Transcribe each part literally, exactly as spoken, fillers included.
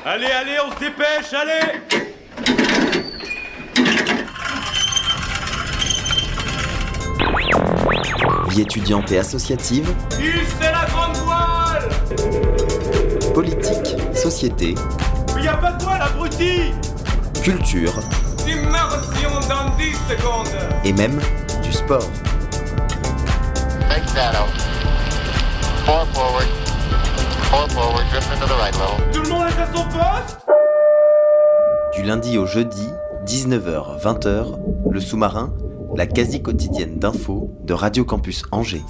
Allez, allez, on se dépêche, allez! Vie étudiante et associative. Hissez la grande voile! Politique, société. Mais y a pas de voile, abruti! Culture. Immersion dans dix secondes! Et même du sport. Make shadow. Four forward. Four forward, drift into the right level. Tout le monde est à son poste? Du lundi au jeudi, dix-neuf heures vingt heures, le sous-marin, la quasi-quotidienne d'infos de Radio Campus Angers.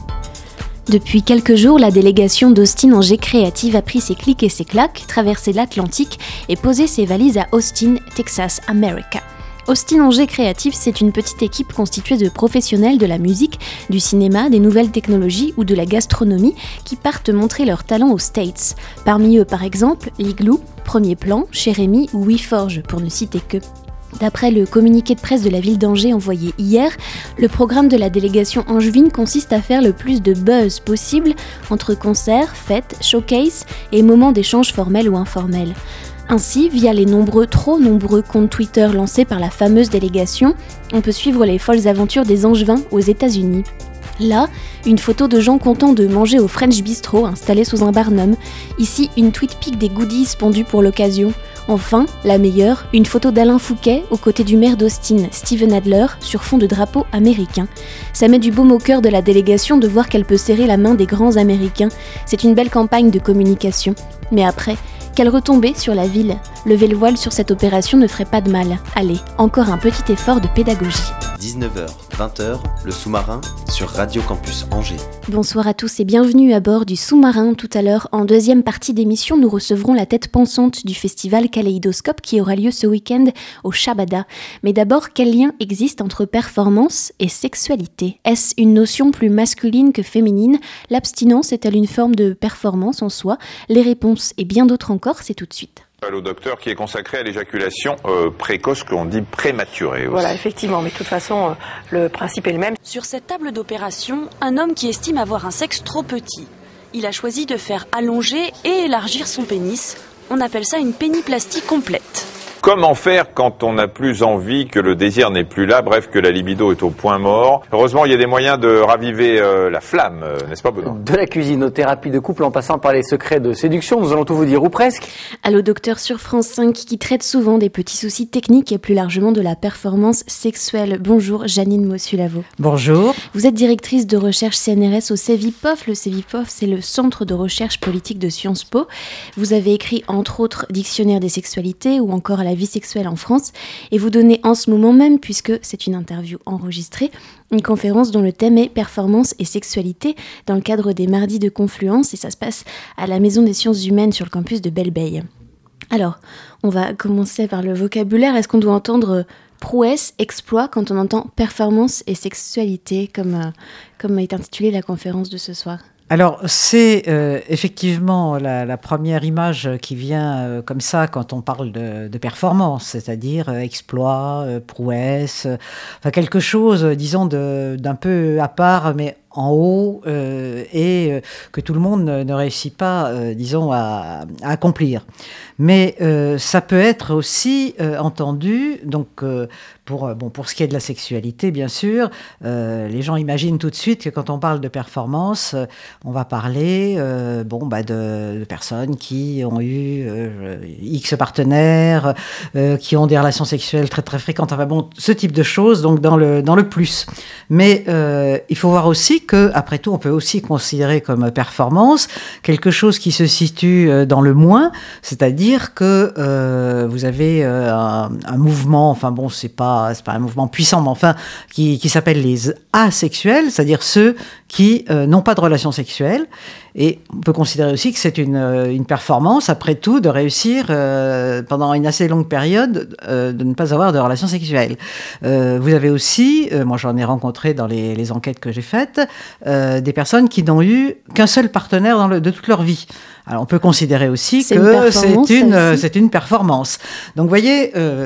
Depuis quelques jours, la délégation d'Austin Angers Créative a pris ses clics et ses claques, traversé l'Atlantique et posé ses valises à Austin, Texas, America. Austin Angers Créative, c'est une petite équipe constituée de professionnels de la musique, du cinéma, des nouvelles technologies ou de la gastronomie qui partent montrer leurs talents aux States. Parmi eux, par exemple, l'Igloo, Premier Plan, Chérémy ou WeForge, pour ne citer que. D'après le communiqué de presse de la ville d'Angers envoyé hier, le programme de la délégation angevine consiste à faire le plus de buzz possible entre concerts, fêtes, showcases et moments d'échange formels ou informels. Ainsi, via les nombreux, trop nombreux comptes Twitter lancés par la fameuse délégation, on peut suivre les folles aventures des Angevins aux États-Unis. Là, une photo de gens contents de manger au French Bistro installé sous un barnum. Ici, une tweet pic des goodies pendus pour l'occasion. Enfin, la meilleure, une photo d'Alain Fouquet aux côtés du maire d'Austin, Steven Adler, sur fond de drapeau américain. Ça met du baume au cœur de la délégation de voir qu'elle peut serrer la main des grands Américains. C'est une belle campagne de communication. Mais après, quelle retombée sur la ville. Lever le voile sur cette opération ne ferait pas de mal. Allez, encore un petit effort de pédagogie. dix-neuf heures vingt heures, le sous-marin sur Radio Campus Angers. Bonsoir à tous et bienvenue à bord du sous-marin. Tout à l'heure, en deuxième partie d'émission, nous recevrons la tête pensante du festival Kaléidoscope qui aura lieu ce week-end au Shabada. Mais d'abord, quel lien existe entre performance et sexualité ? Est-ce une notion plus masculine que féminine ? L'abstinence est-elle une forme de performance en soi ? Les réponses et bien d'autres encore, c'est tout de suite. Au docteur qui est consacré à l'éjaculation euh, précoce, qu'on dit prématurée aussi. Voilà, effectivement, mais de toute façon, euh, le principe est le même. Sur cette table d'opération, un homme qui estime avoir un sexe trop petit. Il a choisi de faire allonger et élargir son pénis. On appelle ça une péniplastie complète. Comment faire quand on n'a plus envie, que le désir n'est plus là, bref, que la libido est au point mort ? Heureusement, il y a des moyens de raviver euh, la flamme, euh, n'est-ce pas, Benoît ? De la cuisine aux thérapies de couple en passant par les secrets de séduction, nous allons tout vous dire, ou presque. Allô docteur sur France cinq qui traite souvent des petits soucis techniques et plus largement de la performance sexuelle. Bonjour Janine Mossulavo. Bonjour. Vous êtes directrice de recherche C N R S au CEVIPOF. Le CEVIPOF, c'est le Centre de recherche politique de Sciences Po. Vous avez écrit entre autres Dictionnaire des sexualités ou encore la vie sexuelle en France et vous donnez en ce moment même, puisque c'est une interview enregistrée, une conférence dont le thème est performance et sexualité dans le cadre des mardis de Confluence et ça se passe à la Maison des Sciences Humaines sur le campus de Belle-Beille. Alors, on va commencer par le vocabulaire. Est-ce qu'on doit entendre prouesse, exploit quand on entend performance et sexualité comme, euh, comme est intitulée la conférence de ce soir ? Alors, c'est euh, effectivement la, la première image qui vient euh, comme ça quand on parle de, de performance, c'est-à-dire euh, exploit, euh, prouesse, euh, enfin quelque chose, disons, de, d'un peu à part, mais en haut, euh, et euh, que tout le monde ne, ne réussit pas, euh, disons, à, à accomplir. Mais euh, ça peut être aussi euh, entendu, donc euh, pour, bon, pour ce qui est de la sexualité, bien sûr, euh, les gens imaginent tout de suite que quand on parle de performance, euh, on va parler euh, bon, bah de, de personnes qui ont eu euh, X partenaires, euh, qui ont des relations sexuelles très très fréquentes, enfin bon, ce type de choses, donc dans le, dans le plus. Mais euh, il faut voir aussi que, après tout, on peut aussi considérer comme performance quelque chose qui se situe dans le moins, c'est-à-dire que euh, vous avez euh, un, un mouvement, enfin bon, c'est pas, c'est pas un mouvement puissant, mais enfin, qui, qui s'appelle les asexuels, c'est-à-dire ceux qui euh, n'ont pas de relations sexuelles. Et on peut considérer aussi que c'est une, une performance, après tout, de réussir euh, pendant une assez longue période euh, de ne pas avoir de relations sexuelles. Euh, vous avez aussi, euh, moi j'en ai rencontré dans les, les enquêtes que j'ai faites, euh, des personnes qui n'ont eu qu'un seul partenaire dans le, de toute leur vie. Alors on peut considérer aussi c'est que une c'est une, c'est c'est une performance. Donc vous voyez... Euh,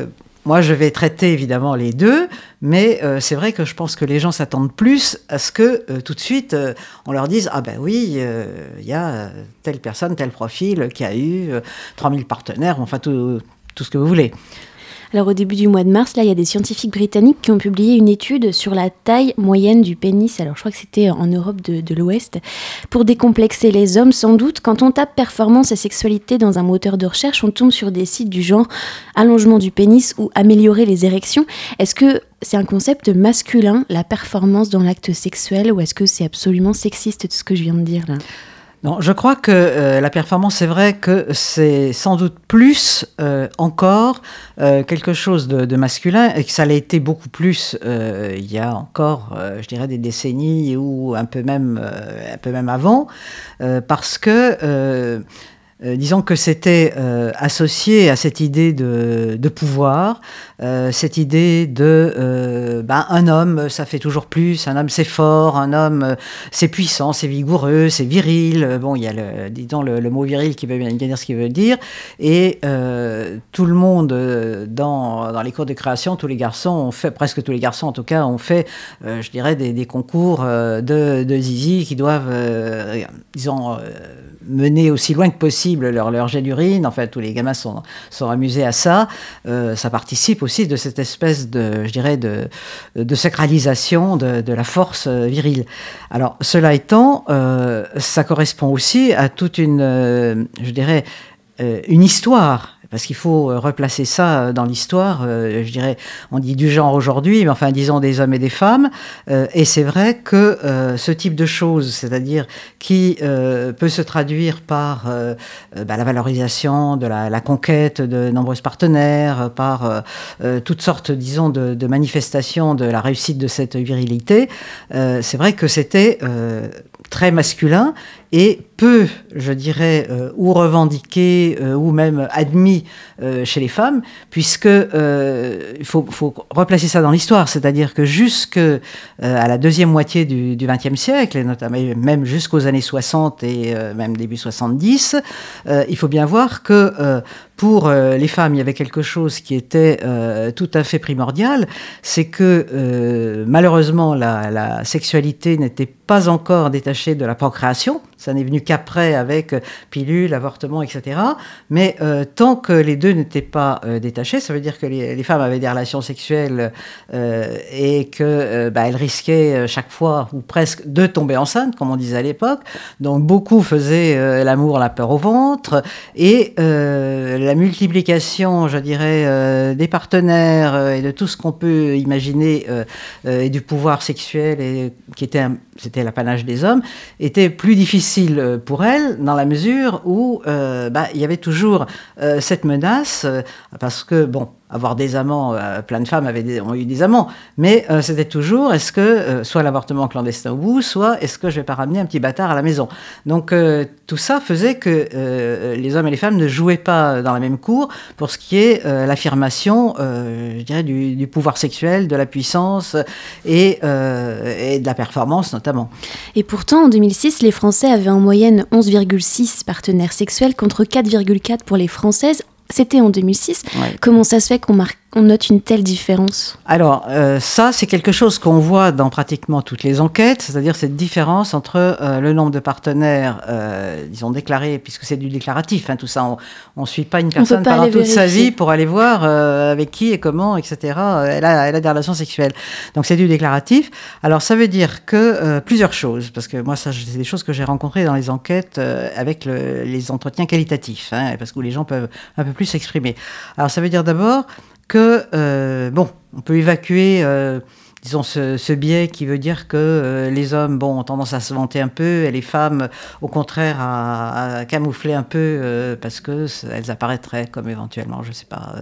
moi, je vais traiter évidemment les deux, mais euh, c'est vrai que je pense que les gens s'attendent plus à ce que euh, tout de suite, euh, on leur dise « Ah ben oui, il euh, y a telle personne, tel profil qui a eu euh, trois mille partenaires, enfin tout, tout ce que vous voulez ». Alors au début du mois de mars, là, il y a des scientifiques britanniques qui ont publié une étude sur la taille moyenne du pénis. Alors je crois que c'était en Europe de, de l'Ouest. Pour décomplexer les hommes, sans doute, quand on tape performance et sexualité dans un moteur de recherche, on tombe sur des sites du genre allongement du pénis ou améliorer les érections. Est-ce que c'est un concept masculin, la performance dans l'acte sexuel, ou est-ce que c'est absolument sexiste tout ce que je viens de dire là ? Non, je crois que euh, la performance, c'est vrai que c'est sans doute plus euh, encore euh, quelque chose de, de masculin, et que ça l'a été beaucoup plus euh, il y a encore, euh, je dirais, des décennies ou un peu même, euh, un peu même avant, euh, parce que euh, Euh, disons que c'était euh, associé à cette idée de, de pouvoir, euh, cette idée de euh, ben, un homme, ça fait toujours plus, un homme c'est fort, un homme euh, c'est puissant, c'est vigoureux, c'est viril. Bon, il y a le, disons, le, le mot viril qui veut bien dire ce qu'il veut dire. Et euh, tout le monde, euh, dans, dans les cours de création, tous les garçons ont fait, presque tous les garçons en tout cas, ont fait, euh, je dirais, des, des concours euh, de, de zizi qui doivent, euh, disons, euh, mener aussi loin que possible leur, leur jet d'urine. En fait, tous les gamins sont, sont amusés à ça. Euh, ça participe aussi de cette espèce de, je dirais, de, de sacralisation de, de la force virile. Alors, cela étant, euh, ça correspond aussi à toute une, euh, je dirais, euh, une histoire. Parce qu'il faut replacer ça dans l'histoire, euh, je dirais, on dit du genre aujourd'hui, mais enfin, disons des hommes et des femmes. Euh, et c'est vrai que euh, ce type de choses, c'est-à-dire qui euh, peut se traduire par euh, bah, la valorisation de la, la conquête de nombreux partenaires, par euh, euh, toutes sortes, disons, de, de manifestations de la réussite de cette virilité, euh, c'est vrai que c'était euh, très masculin et peu, je dirais, euh, ou revendiqué, euh, ou même admis euh, chez les femmes, puisque euh, il faut, faut replacer ça dans l'histoire, c'est-à-dire que jusque euh, à la deuxième moitié du XXe siècle, et notamment même jusqu'aux années soixante et euh, même début soixante-dix, euh, il faut bien voir que euh, pour euh, les femmes, il y avait quelque chose qui était euh, tout à fait primordial, c'est que euh, malheureusement la, la sexualité n'était pas encore détachée de la procréation. Ça n'est venu qu'après avec pilule, avortement, et cetera. Mais euh, tant que les deux n'étaient pas euh, détachés, ça veut dire que les, les femmes avaient des relations sexuelles euh, et qu'elles euh, bah, risquaient chaque fois ou presque de tomber enceinte, comme on disait à l'époque. Donc beaucoup faisaient euh, l'amour, la peur au ventre. Et euh, la multiplication, je dirais, euh, des partenaires euh, et de tout ce qu'on peut imaginer euh, euh, et du pouvoir sexuel et, qui était, un, c'était l'apanage des hommes, était plus difficile pour elle, dans la mesure où euh, bah, il y avait toujours euh, cette menace, euh, parce que, bon, avoir des amants, euh, plein de femmes avaient des, ont eu des amants, mais euh, c'était toujours, est-ce que, euh, soit l'avortement clandestin au bout, soit est-ce que je vais pas ramener un petit bâtard à la maison. Donc euh, tout ça faisait que euh, les hommes et les femmes ne jouaient pas dans la même cour pour ce qui est euh, l'affirmation, euh, je dirais, du, du pouvoir sexuel, de la puissance et, euh, et de la performance notamment. Et pourtant, en deux mille six, les Français avaient en moyenne onze virgule six partenaires sexuels contre quatre virgule quatre pour les Françaises. C'était en deux mille six. Ouais. Comment ça se fait qu'on, marque, qu'on note une telle différence ? Alors, euh, ça, c'est quelque chose qu'on voit dans pratiquement toutes les enquêtes, c'est-à-dire cette différence entre euh, le nombre de partenaires, euh, disons, déclarés, puisque c'est du déclaratif, hein, tout ça. On ne suit pas une personne pas pendant toute vérifier. sa vie pour aller voir euh, avec qui et comment, et cetera. Elle a, elle a des relations sexuelles. Donc, c'est du déclaratif. Alors, ça veut dire que euh, plusieurs choses, parce que moi, ça, c'est des choses que j'ai rencontrées dans les enquêtes euh, avec le, les entretiens qualitatifs, hein, parce que les gens peuvent un peu plus s'exprimer. Alors, ça veut dire d'abord que, euh, bon, on peut évacuer, euh, disons, ce, ce biais qui veut dire que euh, les hommes, bon, ont tendance à se vanter un peu et les femmes, au contraire, à, à camoufler un peu euh, parce qu'elles apparaîtraient comme éventuellement, je ne sais pas,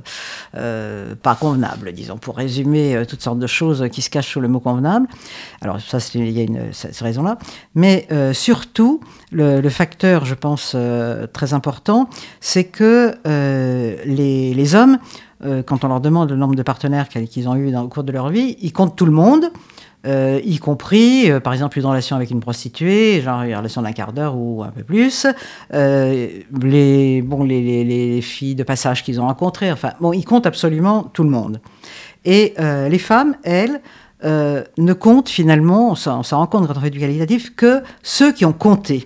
euh, pas convenables, disons, pour résumer euh, toutes sortes de choses qui se cachent sous le mot convenable. Alors, ça, c'est, il y a une, cette raison-là. Mais euh, surtout, le, le facteur, je pense, euh, très important, c'est que euh, les, les hommes, Euh, quand on leur demande le nombre de partenaires qu'ils ont eu dans, au cours de leur vie, ils comptent tout le monde. Euh, y compris, euh, par exemple, une relation avec une prostituée, genre une relation d'un quart d'heure ou un peu plus, euh, les, bon, les, les, les filles de passage qu'ils ont rencontrées, enfin, bon, ils comptent absolument tout le monde. Et euh, les femmes, elles, euh, ne comptent finalement, on s'en, on s'en rend compte quand on fait du qualitatif, que ceux qui ont compté.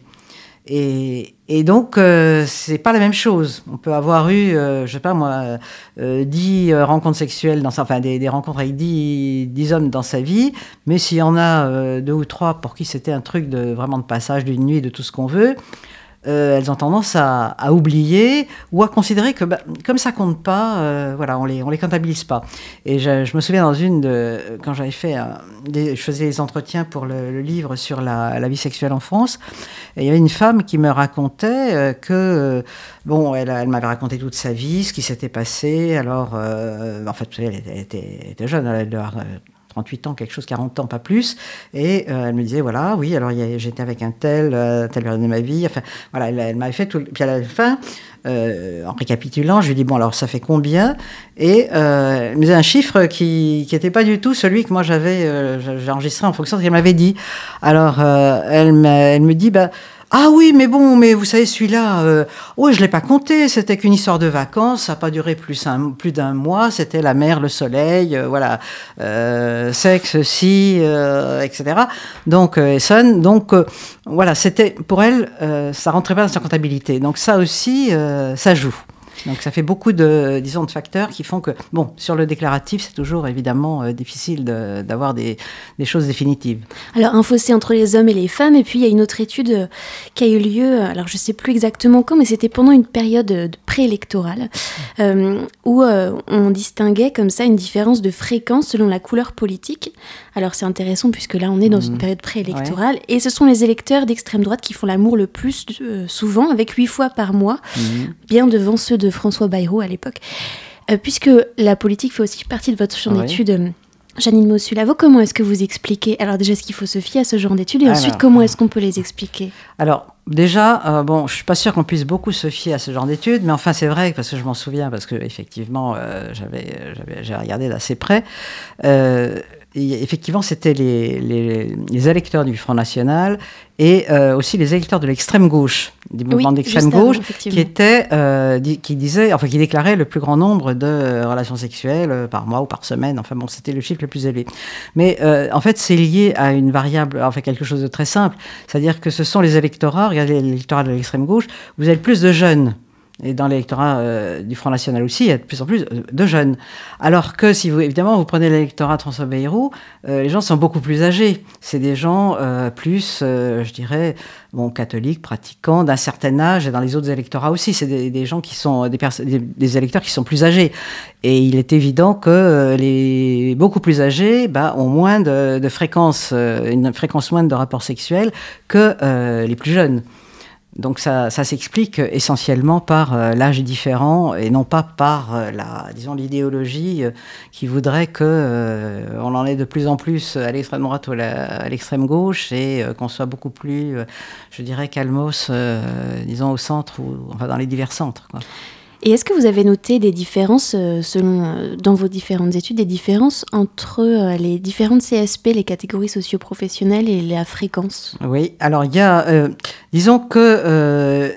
Et, et donc, euh, c'est pas la même chose. On peut avoir eu, euh, je sais pas moi, euh, dix euh, rencontres sexuelles, dans sa, enfin des, des rencontres avec dix, dix hommes dans sa vie, mais s'il y en a euh, deux ou trois pour qui c'était un truc de vraiment de passage d'une nuit, de tout ce qu'on veut, euh, elles ont tendance à, à oublier ou à considérer que bah, comme ça compte pas, euh, voilà, on les on les comptabilise pas. Et je, je me souviens dans une de quand j'avais fait, un, des, je faisais des entretiens pour le, le livre sur la, la vie sexuelle en France. Et il y avait une femme qui me racontait euh, que, euh, bon, elle, elle m'avait raconté toute sa vie, ce qui s'était passé. Alors, euh, en fait, elle était, elle était, elle était jeune, elle devait avoir trente-huit ans, quelque chose, quarante ans, pas plus. Et euh, elle me disait, voilà, oui, alors y a, j'étais avec un tel, euh, telle période de ma vie. Enfin, voilà, elle, elle m'avait fait tout. Puis à la fin, euh, en récapitulant, je lui dis, bon, alors ça fait combien ? Et euh, elle me disait un chiffre qui n'était pas du tout celui que moi j'avais, euh, j'ai enregistré en fonction de ce qu'elle m'avait dit. Alors, euh, elle, me, elle me dit, bah, ah oui, mais bon, mais vous savez, celui-là, euh, oh, je ne l'ai pas compté, c'était qu'une histoire de vacances, ça n'a pas duré plus, un, plus d'un mois, c'était la mer, le soleil, euh, voilà, euh, sexe, si, euh, et cetera. Donc, euh, Essonne, donc, euh, voilà, c'était, pour elle, euh, ça ne rentrait pas dans sa comptabilité. Donc ça aussi, euh, ça joue. Donc ça fait beaucoup de, disons, de facteurs qui font que, bon, sur le déclaratif, c'est toujours évidemment euh, difficile de, d'avoir des, des choses définitives. Alors un fossé entre les hommes et les femmes, et puis il y a une autre étude euh, qui a eu lieu, alors je ne sais plus exactement quand, mais c'était pendant une période de préélectorale, euh, où euh, on distinguait comme ça une différence de fréquence selon la couleur politique. Alors c'est intéressant puisque là on est dans mmh. une période préélectorale, ouais. Et ce sont les électeurs d'extrême droite qui font l'amour le plus euh, souvent, avec huit fois par mois, mmh. bien devant ceux de François Bayrou à l'époque. Euh, puisque la politique fait aussi partie de votre champ ouais. d'études, euh, Janine Mossulavo, comment est-ce que vous expliquez, alors déjà, ce qu'il faut se fier à ce genre d'études, et alors, ensuite, comment est-ce qu'on peut les expliquer ? Alors, déjà, euh, bon, je ne suis pas sûre qu'on puisse beaucoup se fier à ce genre d'études, mais enfin, c'est vrai, parce que je m'en souviens, parce qu'effectivement, euh, j'avais, j'avais, j'ai regardé d'assez près. Euh, Et effectivement, c'était les, les, les électeurs du Front National et euh, aussi les électeurs de l'extrême gauche, du mouvement oui, d'extrême gauche, qui étaient, euh, di- qui disaient, enfin, qui déclaraient le plus grand nombre de euh, relations sexuelles euh, par mois ou par semaine. Enfin bon, c'était le chiffre le plus élevé. Mais euh, en fait, c'est lié à une variable, enfin quelque chose de très simple, c'est-à-dire que ce sont les électorats. Regardez l'électorat de l'extrême gauche, vous avez plus de jeunes. Et dans l'électorat euh, du Front National aussi, il y a de plus en plus de jeunes. Alors que, si vous, évidemment, vous prenez l'électorat de François Bayrou, euh, les gens sont beaucoup plus âgés. C'est des gens euh, plus, euh, je dirais, bon, catholiques, pratiquants, d'un certain âge, et dans les autres électorats aussi. C'est des, des gens qui sont, des, pers- des, des électeurs qui sont plus âgés. Et il est évident que les beaucoup plus âgés bah, ont moins de, de fréquence, euh, une fréquence moindre de rapports sexuels que euh, les plus jeunes. Donc ça, ça s'explique essentiellement par euh, l'âge différent et non pas par euh, la, disons, l'idéologie euh, qui voudrait que euh, on en ait de plus en plus à l'extrême droite ou à, la, à l'extrême gauche et euh, qu'on soit beaucoup plus, euh, je dirais, calmos, euh, disons, au centre ou enfin dans les divers centres, quoi. Et est-ce que vous avez noté des différences, euh, selon, euh, dans vos différentes études, des différences entre euh, les différentes C S P, les catégories socio-professionnelles et la fréquence ? Oui, alors il y a, euh, disons que euh,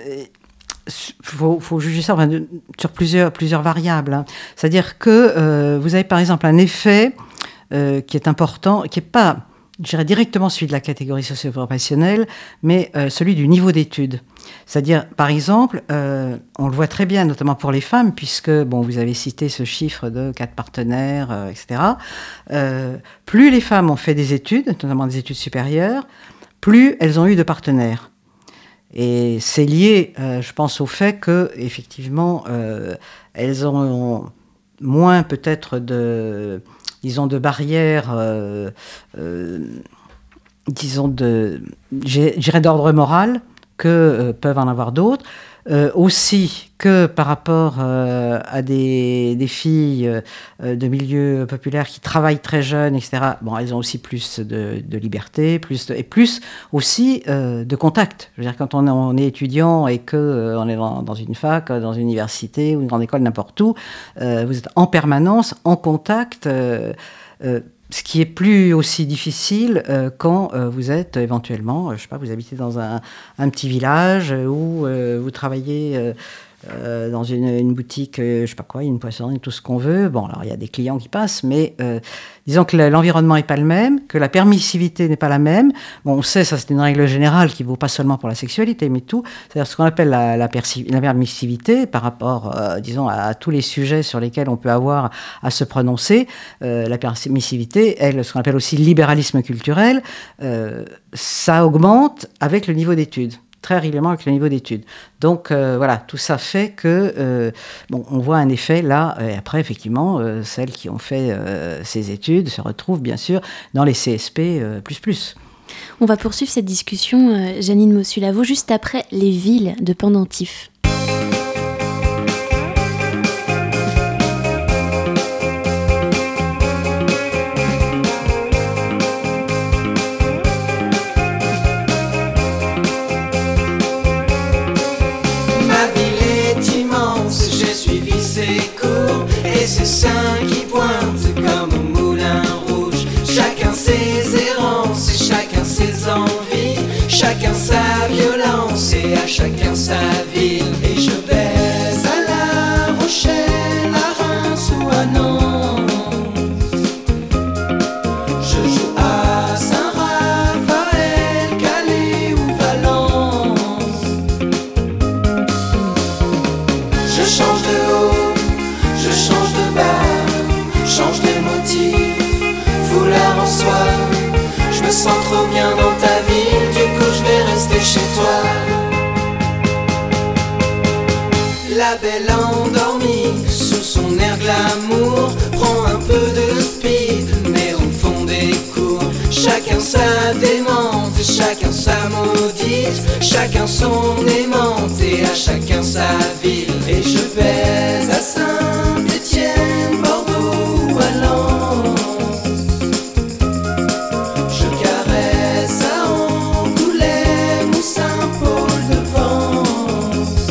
faut, faut juger ça enfin, sur plusieurs, plusieurs variables. Hein. C'est-à-dire que euh, vous avez par exemple un effet euh, qui est important, qui n'est pas, je dirais, directement celui de la catégorie socio-professionnelle, mais euh, celui du niveau d'études. C'est-à-dire, par exemple, euh, on le voit très bien, notamment pour les femmes, puisque, bon, vous avez cité ce chiffre de quatre partenaires, euh, et cetera. Euh, plus les femmes ont fait des études, notamment des études supérieures, plus elles ont eu de partenaires. Et c'est lié, euh, je pense, au fait que, effectivement, euh, elles ont moins peut-être de, disons, de barrières, euh, euh, disons, de, j'irais d'ordre moral, que euh, peuvent en avoir d'autres. Euh, aussi que par rapport euh, à des, des filles euh, de milieux populaires qui travaillent très jeunes, et cetera, bon, elles ont aussi plus de, de liberté, plus de, et plus aussi euh, de contact. Je veux dire, quand on est, on est étudiant et qu'on euh, est dans, dans une fac, dans une université ou une grande école, n'importe où, euh, vous êtes en permanence en contact, euh, euh, Ce qui est plus aussi difficile euh, quand euh, vous êtes éventuellement, euh, je sais pas, vous habitez dans un, un petit village euh, où euh, vous travaillez euh, euh, dans une, une boutique, euh, je sais pas quoi, une poissonnerie, tout ce qu'on veut. Bon, alors il y a des clients qui passent, mais euh, disons que l'environnement n'est pas le même, que la permissivité n'est pas la même. Bon, on sait, ça c'est une règle générale qui vaut pas seulement pour la sexualité, mais tout. C'est-à-dire ce qu'on appelle la, la, perci- la permissivité par rapport, euh, disons, à, à tous les sujets sur lesquels on peut avoir à se prononcer. Euh, la permissivité, elle, ce qu'on appelle aussi le libéralisme culturel, euh, ça augmente avec le niveau d'études. Très régulièrement avec le niveau d'études. Donc euh, voilà, tout ça fait que euh, bon, on voit un effet là. Et après, effectivement, euh, celles qui ont fait euh, ces études se retrouvent bien sûr dans les C S P euh, plus plus. On va poursuivre cette discussion, euh, Janine Mossulavo, juste après les villes de pendentifs. Ses seins qui pointent comme au moulin rouge. Chacun ses errances et chacun ses envies. Chacun sa violence et à chacun sa ville. Et je baise à La Rochelle, à Reims ou à Nantes. Je joue à Saint-Raphaël, Calais ou Valence. Je change de haut, je change de bas, change de motif, foulard en soie. Je me sens trop bien dans ta ville, du coup je vais rester chez toi. La belle endormie, sous son air glamour, prend un peu de speed, mais au fond des cours. Chacun sa démente, chacun sa maudite, chacun son aimante et à chacun sa ville. Et je baise à Saint-Étienne, Bordeaux ou à Lens. Je caresse à Angoulême ou Saint-Paul-de-Vence.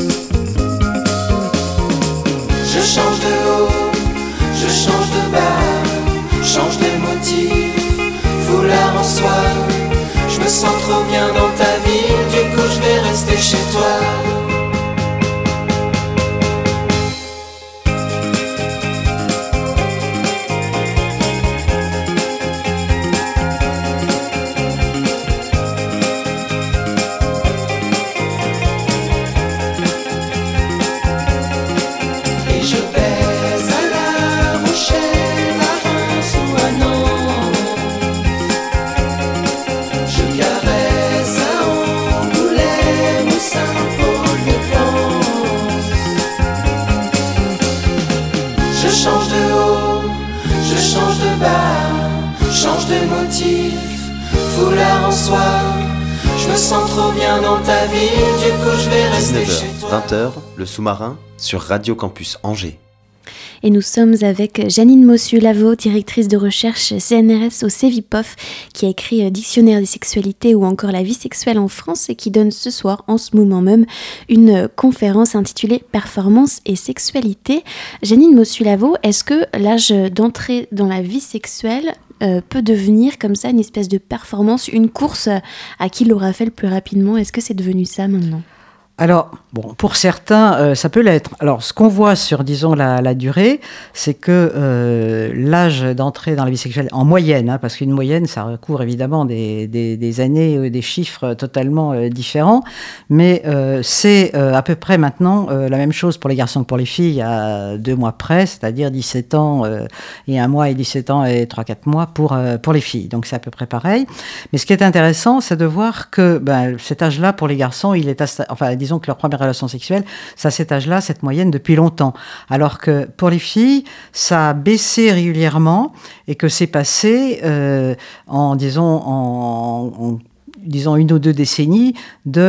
Je change de haut, je change de bas, change de motif, foulard en soie. Je me sens trop bien dans ta ville, du coup je vais rester chez toi. Foulard en soie, je me sens trop bien dans ta ville, du coup je vais rester chez toi. vingt heures, le sous-marin sur Radio Campus Angers. Et nous sommes avec Janine Mossulavo, directrice de recherche C N R S au CEVIPOF, qui a écrit Dictionnaire des sexualités ou encore La vie sexuelle en France et qui donne ce soir, en ce moment même, une conférence intitulée Performance et sexualité. Janine Mossulavo, est-ce que l'âge d'entrée dans la vie sexuelle euh, peut devenir comme ça une espèce de performance, une course à qui l'aura fait le plus rapidement? Est-ce que c'est devenu ça maintenant ? Alors, bon, pour certains, euh, ça peut l'être. Alors, ce qu'on voit sur, disons, la, la durée, c'est que euh, l'âge d'entrée dans la vie sexuelle, en moyenne, hein, parce qu'une moyenne, ça recouvre évidemment des, des, des années, euh, des chiffres totalement euh, différents, mais euh, c'est euh, à peu près maintenant euh, la même chose pour les garçons que pour les filles, à deux mois près, c'est-à-dire dix-sept ans euh, et un mois et dix-sept ans et trois quatre mois pour, euh, pour les filles. Donc, c'est à peu près pareil. Mais ce qui est intéressant, c'est de voir que ben, cet âge-là, pour les garçons, il est... Asta- enfin, disons que leur première relation sexuelle, c'est à cet âge-là, cette moyenne depuis longtemps. Alors que pour les filles, ça a baissé régulièrement et que c'est passé euh, en, disons, en, en disons une ou deux décennies de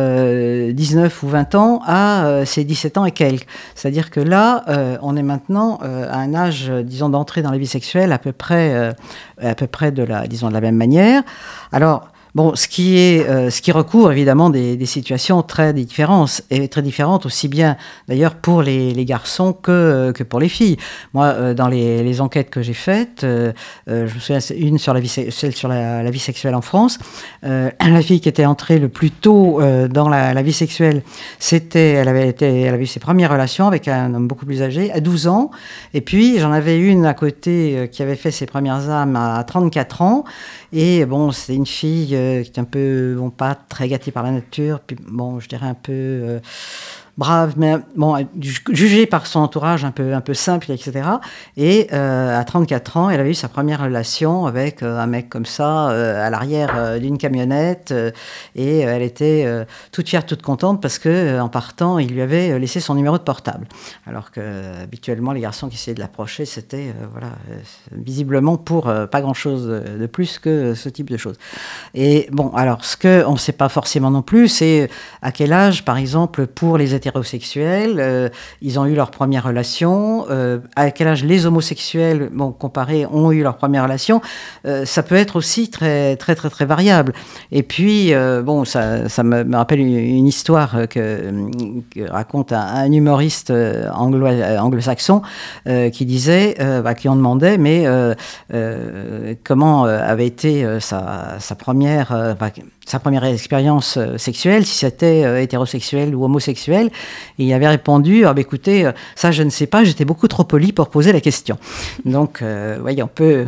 euh, dix-neuf ou vingt ans à euh, ces dix-sept ans et quelques. C'est-à-dire que là, euh, on est maintenant euh, à un âge, disons, d'entrée dans la vie sexuelle à peu près, euh, à peu près de la, disons, de la même manière. Alors, Bon, ce qui est, euh, ce qui recouvre évidemment des, des situations très différentes, et très différentes aussi bien d'ailleurs pour les, les garçons que, que pour les filles. Moi, euh, dans les, les enquêtes que j'ai faites, euh, euh, je me souviens une sur la vie, celle sur la, la vie sexuelle en France. Euh, la fille qui était entrée le plus tôt euh, dans la, la vie sexuelle, c'était, elle avait été, elle avait eu ses premières relations avec un homme beaucoup plus âgé à douze ans. Et puis j'en avais une à côté euh, qui avait fait ses premières âmes à trente-quatre ans. Et bon, c'est une fille euh, qui est un peu, bon, pas très gâtée par la nature, puis bon, je dirais un peu euh, brave, mais bon, jugée par son entourage un peu, un peu simple, et cetera. Et euh, à trente-quatre ans, elle avait eu sa première relation avec euh, un mec comme ça, euh, à l'arrière euh, d'une camionnette, euh, et euh, elle était euh, toute fière, toute contente, parce que euh, en partant, il lui avait laissé son numéro de portable. Alors que euh, habituellement, les garçons qui essayaient de l'approcher, c'était euh, voilà, euh, visiblement pour euh, pas grand-chose de plus que ce type de choses. Et bon, alors ce que on ne sait pas forcément non plus, c'est à quel âge, par exemple, pour les hétérosexuels, euh, ils ont eu leur première relation, euh, à quel âge les homosexuels, bon, comparés, ont eu leur première relation. Euh, ça peut être aussi très, très, très, très variable. Et puis, euh, bon, ça, ça me, me rappelle une, une histoire que, que raconte un, un humoriste anglo, anglo-saxon euh, qui disait, euh, bah, qui on demandait, mais euh, euh, comment avait été euh, sa, sa première... Euh, bah, sa première expérience euh, sexuelle, si c'était euh, hétérosexuel ou homosexuel. Et il avait répondu, ah, bah, écoutez, euh, ça je ne sais pas, j'étais beaucoup trop poli pour poser la question. Donc, euh, voyez, on peut...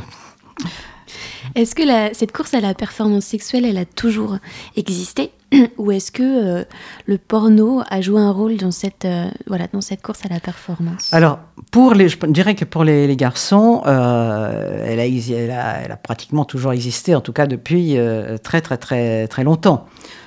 Est-ce que la, cette course à la performance sexuelle, elle a toujours existé ? Ou est-ce que euh, le porno a joué un rôle dans cette, euh, voilà, dans cette course à la performance ? Alors, pour les, je dirais que pour les, les garçons, euh, elle, a, elle, a, elle a pratiquement toujours existé, en tout cas depuis euh, très très très très longtemps.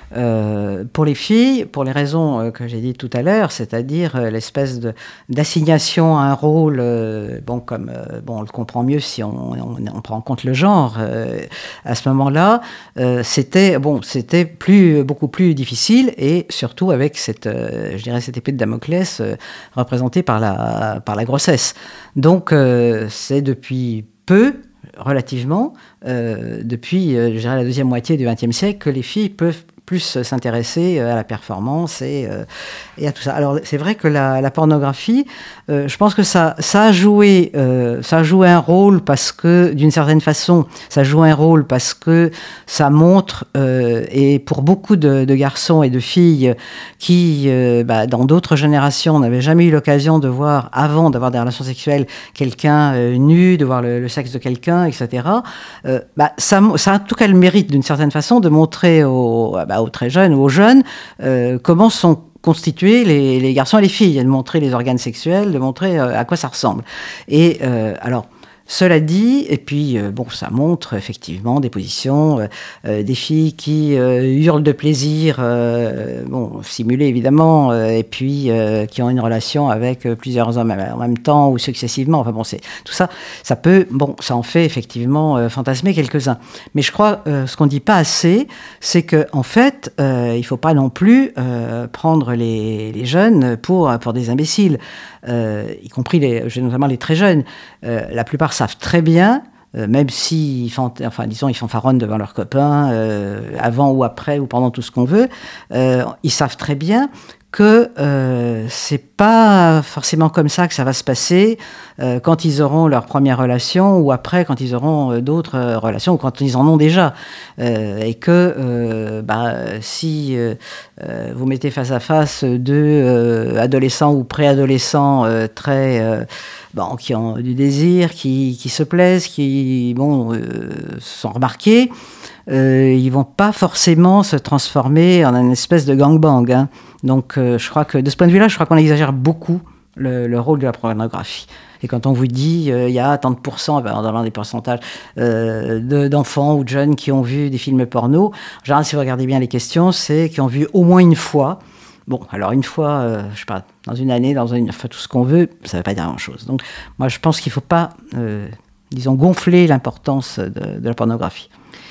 Euh, pour les filles, pour les raisons euh, que j'ai dites tout à l'heure, c'est-à-dire euh, l'espèce de, d'assignation à un rôle, euh, bon, comme euh, bon, on le comprend mieux si on, on, on prend en compte le genre, euh, à ce moment-là, euh, c'était, bon, c'était plus, beaucoup plus difficile, et surtout avec cette, euh, je dirais, cette épée de Damoclès euh, représentée par la, par la grossesse. Donc, euh, c'est depuis peu, relativement, euh, depuis, euh, je dirais, la deuxième moitié du vingtième siècle, que les filles peuvent plus s'intéresser à la performance et, euh, et à tout ça. Alors, c'est vrai que la, la pornographie, euh, je pense que ça, ça, a joué, euh, ça a joué un rôle parce que, d'une certaine façon, ça joue un rôle parce que ça montre, euh, et pour beaucoup de, de garçons et de filles qui, euh, bah, dans d'autres générations, n'avaient jamais eu l'occasion de voir, avant d'avoir des relations sexuelles, quelqu'un euh, nu, de voir le, le sexe de quelqu'un, et cetera, euh, bah, ça, ça a en tout cas le mérite, d'une certaine façon, de montrer aux, bah, aux très jeunes ou aux jeunes euh, comment sont constitués les, les garçons et les filles, de montrer les organes sexuels, de montrer euh, à quoi ça ressemble. Et euh, alors, cela dit, et puis euh, bon, ça montre effectivement des positions, euh, euh, des filles qui euh, hurlent de plaisir, euh, bon, simulées évidemment, euh, et puis euh, qui ont une relation avec euh, plusieurs hommes en même temps ou successivement. Enfin bon, c'est tout ça, ça peut, bon, ça en fait effectivement euh, fantasmer quelques-uns. Mais je crois, euh, ce qu'on dit pas assez, c'est que en fait, euh, il faut pas non plus euh, prendre les, les jeunes pour pour des imbéciles, euh, y compris les, notamment les très jeunes. Euh, la plupart savent très bien, euh, même s'ils font, enfin, disons, ils fanfaronnent devant leurs copains, euh, avant ou après ou pendant tout ce qu'on veut, euh, ils savent très bien que euh, c'est pas forcément comme ça que ça va se passer euh, quand ils auront leur première relation ou après quand ils auront euh, d'autres euh, relations ou quand ils en ont déjà. Euh, et que euh, bah, si euh, euh, vous mettez face à face deux euh, adolescents ou préadolescents euh, très... Euh, bon, qui ont du désir, qui, qui se plaisent, qui bon, euh, se sont remarqués, euh, ils vont pas forcément se transformer en une espèce de gangbang. Hein. Donc, euh, je crois que de ce point de vue-là, je crois qu'on exagère beaucoup le, le rôle de la pornographie. Et quand on vous dit, euh, il y a tant de pourcents, ben, dans des pourcentages euh, de, d'enfants ou de jeunes qui ont vu des films porno, en général, si vous regardez bien les questions, c'est qui ont vu au moins une fois. Bon, alors une fois, euh, je sais pas, dans une année, dans une, enfin tout ce qu'on veut, ça ne veut pas dire grand-chose. Donc, moi, je pense qu'il ne faut pas, euh, disons, gonfler l'importance de, de la pornographie.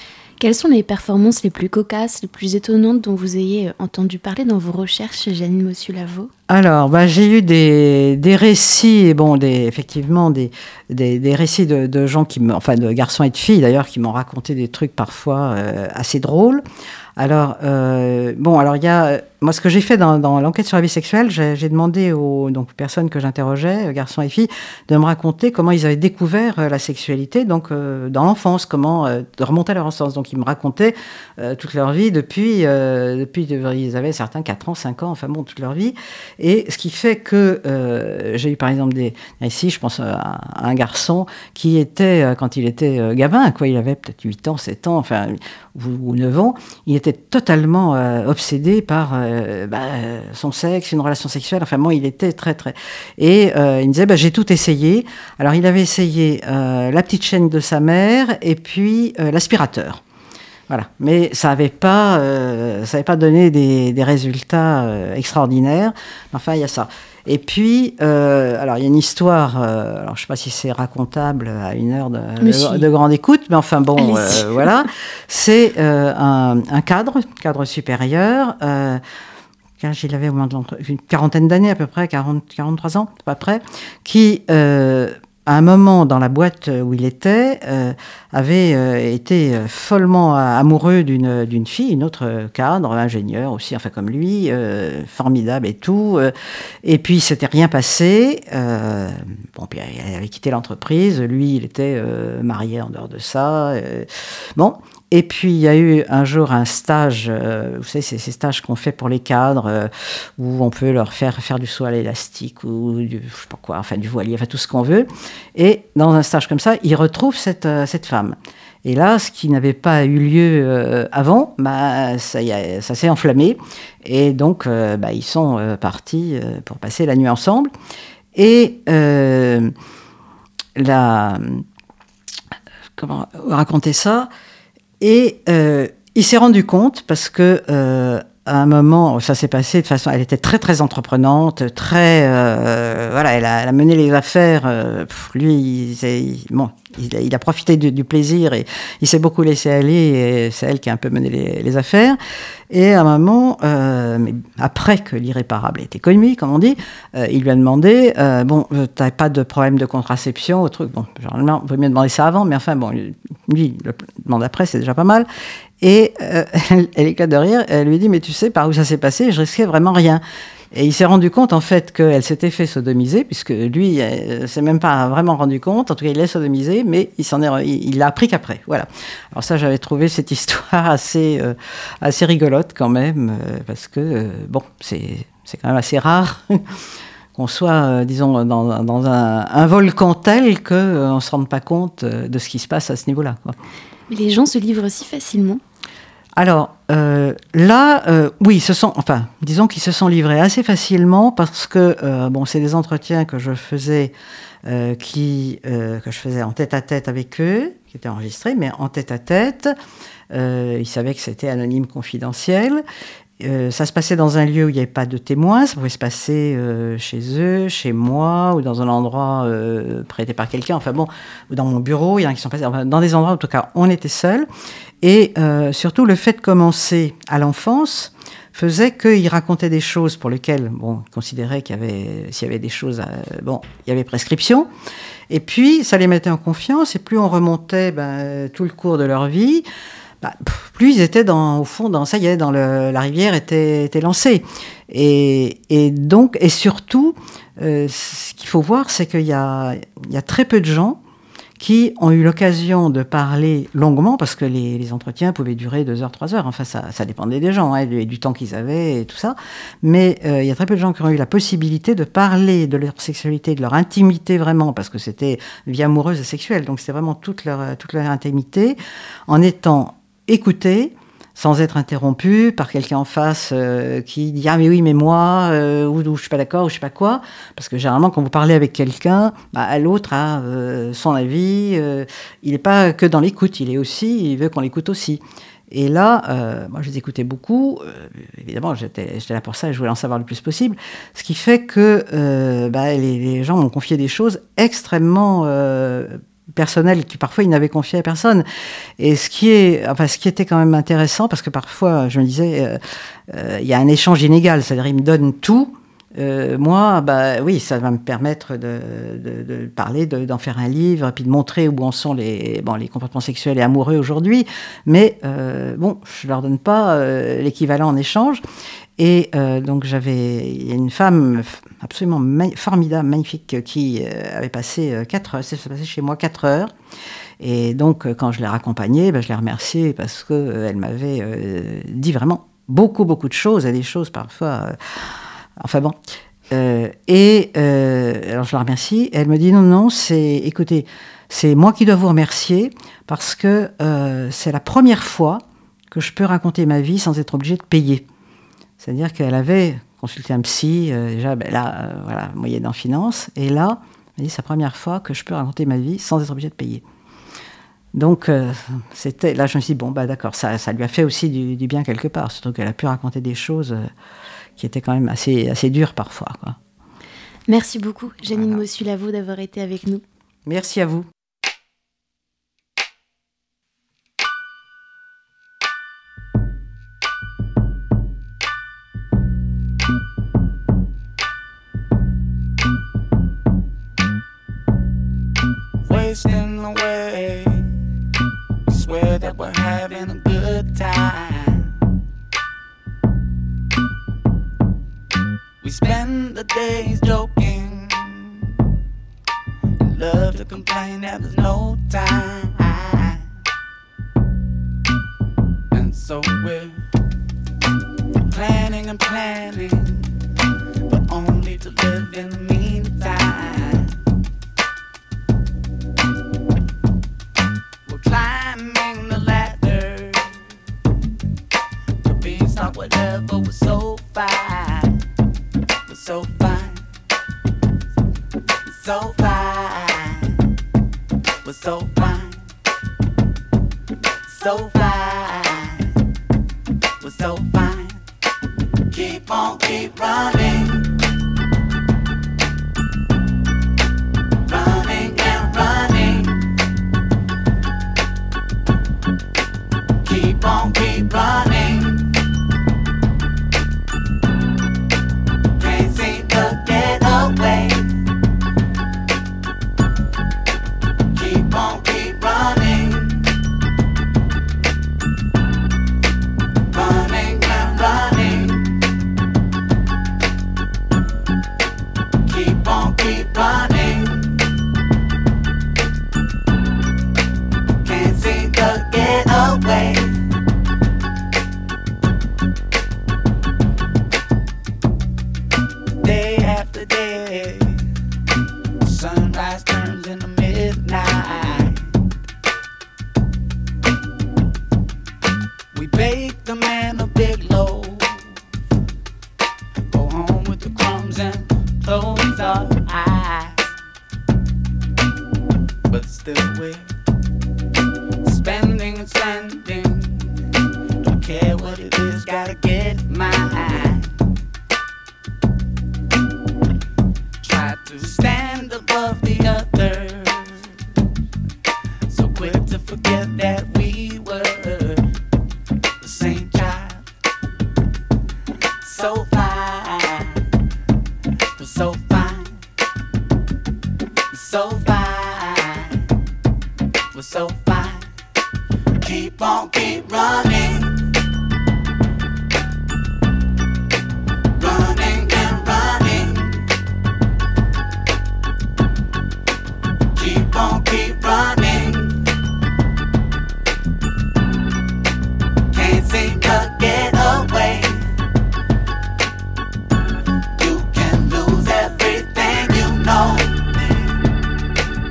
Quelles sont les performances les plus cocasses, les plus étonnantes dont vous ayez entendu parler dans vos recherches, Janine Mossu-Lavaux ? Alors, bah, j'ai eu des, des récits, et bon, des, effectivement, des, des, des récits de, de gens, qui me, enfin de garçons et de filles d'ailleurs, qui m'ont raconté des trucs parfois euh, assez drôles. Alors, euh, bon, alors il y a... Moi, ce que j'ai fait dans, dans l'enquête sur la vie sexuelle, j'ai, j'ai demandé aux donc, personnes que j'interrogeais, garçons et filles, de me raconter comment ils avaient découvert euh, la sexualité donc, euh, dans l'enfance, comment euh, de remonter à leur enfance. Donc, ils me racontaient euh, toute leur vie depuis, euh, depuis ils avaient certains quatre ans, cinq ans, enfin bon, toute leur vie. Et ce qui fait que euh, j'ai eu par exemple des... Ici, je pense à un garçon qui était, quand il était euh, gamin, quoi, il avait peut-être huit ans, sept ans, enfin, ou, ou neuf ans, il était totalement euh, obsédé par... Euh, Euh, bah, son sexe, une relation sexuelle, enfin bon, il était très très... Et euh, il me disait, bah, j'ai tout essayé. Alors il avait essayé euh, la petite chaîne de sa mère et puis euh, l'aspirateur. Voilà. Mais ça n'avait pas, euh, ça avait pas donné des, des résultats euh, extraordinaires. Enfin, il y a ça. Et puis, euh, alors il y a une histoire, euh, alors je ne sais pas si c'est racontable à une heure de, de, de grande écoute, mais enfin bon, euh, voilà. C'est euh, un, un cadre, cadre supérieur, euh, il avait au moins une quarantaine d'années à peu près, quarante, quarante-trois ans à peu près, qui... Euh, à un moment, dans la boîte où il était, euh, avait euh, été follement amoureux d'une, d'une fille, une autre cadre, ingénieur aussi, enfin comme lui, euh, formidable et tout. Euh, et puis, il ne s'était rien passé. Euh, bon, puis elle avait quitté l'entreprise. Lui, il était euh, marié en dehors de ça. Euh, bon. Et puis, il y a eu un jour un stage, euh, vous savez, c'est ces stages qu'on fait pour les cadres, euh, où on peut leur faire faire du saut à l'élastique, ou du, je sais pas quoi, enfin du voilier, enfin tout ce qu'on veut. Et dans un stage comme ça, ils retrouvent cette, euh, cette femme. Et là, ce qui n'avait pas eu lieu euh, avant, bah, ça, y a, ça s'est enflammé. Et donc, euh, bah, ils sont euh, partis euh, pour passer la nuit ensemble. Et euh, la... Comment raconter ça ? Et euh, il s'est rendu compte, parce que euh, à un moment, ça s'est passé de façon... Elle était très, très entreprenante, très... Euh, voilà, elle a, elle a mené les affaires. Euh, pff, lui, il, il, bon, il, a, il a profité du, du plaisir et il s'est beaucoup laissé aller. Et c'est elle qui a un peu mené les, les affaires. Et à un moment, euh, mais après que l'irréparable ait été commis, comme on dit, euh, il lui a demandé, euh, bon, euh, t'as pas de problème de contraception, au truc. Bon, généralement, il vaut mieux demander ça avant, mais enfin, bon, lui, il le demande après, c'est déjà pas mal. Et euh, elle, elle éclate de rire, elle lui dit, mais tu sais, par où ça s'est passé, je risquais vraiment rien. Et il s'est rendu compte, en fait, qu'elle s'était fait sodomiser, puisque lui, il ne s'est même pas vraiment rendu compte. En tout cas, il l'a sodomisé, mais il s'en est, il l'a appris qu'après. Voilà. Alors ça, j'avais trouvé cette histoire assez, euh, assez rigolote quand même, euh, parce que, euh, bon, c'est, c'est quand même assez rare qu'on soit, euh, disons, dans, dans un, un volcan tel qu'on euh, ne se rende pas compte euh, de ce qui se passe à ce niveau-là, quoi. Mais les gens se livrent si facilement. Alors euh, là, euh, oui, se sont, enfin, disons qu'ils se sont livrés assez facilement parce que euh, bon, c'est des entretiens que je faisais, euh, qui euh, que je faisais en tête à tête avec eux, qui étaient enregistrés, mais en tête à tête. Euh, ils savaient que c'était anonyme, confidentiel. Euh, ça se passait dans un lieu où il n'y avait pas de témoins. Ça pouvait se passer euh, chez eux, chez moi, ou dans un endroit euh, prêté par quelqu'un. Enfin bon, ou dans mon bureau. Il y en a qui sont passés. Enfin, dans des endroits où, en tout cas, on était seuls. Et euh, surtout, le fait de commencer à l'enfance faisait qu'ils racontaient des choses pour lesquelles, bon, ils considéraient qu'il y avait, s'il y avait des choses, à, bon, il y avait prescription. Et puis, ça les mettait en confiance. Et plus on remontait ben, tout le cours de leur vie, bah, plus ils étaient dans, au fond, dans ça y est, dans le, la rivière était, était lancée. Et, et donc, et surtout, euh, ce qu'il faut voir, c'est qu'il y a, il y a très peu de gens qui ont eu l'occasion de parler longuement, parce que les, les entretiens pouvaient durer deux heures, trois heures. Enfin, ça, ça dépendait des gens, hein, du, du temps qu'ils avaient et tout ça. Mais euh, il y a très peu de gens qui ont eu la possibilité de parler de leur sexualité, de leur intimité vraiment, parce que c'était vie amoureuse et sexuelle. Donc, c'était vraiment toute leur, toute leur intimité, en étant écoutés, sans être interrompu par quelqu'un en face euh, qui dit « Ah mais oui, mais moi, euh, ou, ou je suis pas d'accord, ou je sais pas quoi ». Parce que généralement, quand vous parlez avec quelqu'un, bah, l'autre a euh, son avis. Euh, il n'est pas que dans l'écoute, il est aussi, il veut qu'on l'écoute aussi. Et là, euh, moi, je les écoutais beaucoup. Euh, évidemment, j'étais, j'étais là pour ça et je voulais en savoir le plus possible. Ce qui fait que euh, bah, les, les gens m'ont confié des choses extrêmement... Euh, personnels qui parfois ils n'avaient confié à personne. Et ce qui est, enfin, ce qui était quand même intéressant, parce que parfois je me disais, il euh, euh, y a un échange inégal, c'est-à-dire ils me donnent tout. Euh, moi, bah oui, ça va me permettre de, de, de parler, de, d'en faire un livre, puis de montrer où en sont les, bon, les comportements sexuels et amoureux aujourd'hui. Mais euh, bon, je leur donne pas euh, l'équivalent en échange. Et euh, donc j'avais, il y a une femme absolument ma- formidable, magnifique, qui euh, avait passé quatre heures, c'est passé chez moi quatre heures. Et donc quand je l'ai raccompagnée, ben, je l'ai remerciée parce que euh, elle m'avait euh, dit vraiment beaucoup beaucoup de choses, et des choses parfois. Euh, Enfin bon, euh, et euh, alors je la remercie. Elle me dit non, non, c'est, écoutez, c'est moi qui dois vous remercier parce que euh, c'est la première fois que je peux raconter ma vie sans être obligée de payer. C'est-à-dire qu'elle avait consulté un psy, euh, déjà, ben là, euh, voilà, moyenne en finance, et là, elle dit c'est la première fois que je peux raconter ma vie sans être obligée de payer. Donc, euh, c'était, là, je me suis dit, bon, bah d'accord, ça, ça lui a fait aussi du, du bien quelque part, surtout qu'elle a pu raconter des choses euh, qui étaient quand même assez, assez dures parfois, quoi. Merci beaucoup, Janine Voilà. Mossu-Lavaux, d'avoir été avec nous. Merci à vous. Wasting away, swear that we're having a good time. We spend the days joking, and love to complain that there's no time. And so we're planning and planning, but only to live in the meantime. We're climbing the ladder, the beanstalk, whatever, we're so fine. We're so fine, so fine, we're so fine, so fine, we're so fine. Keep on, keep running, running and running. Keep on, keep running. Can't seem to get away. Keep on, keep running. Running and running. Keep on, keep running. Can't seem to get away. Day after day, sunrise turns into midnight. We bake the man a big loaf, go home with the crumbs and close our eyes. But still we're spending and spending, don't care what it is, gotta get mine. Try to stand above the others, so quick to forget that we were the same child. So fine, we're so fine, so fine, we're so fine. Keep on, keep running, running and running. Keep on, keep running. Can't seem to get away. You can lose everything you know,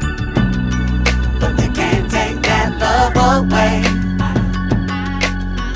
but they can't take that love away.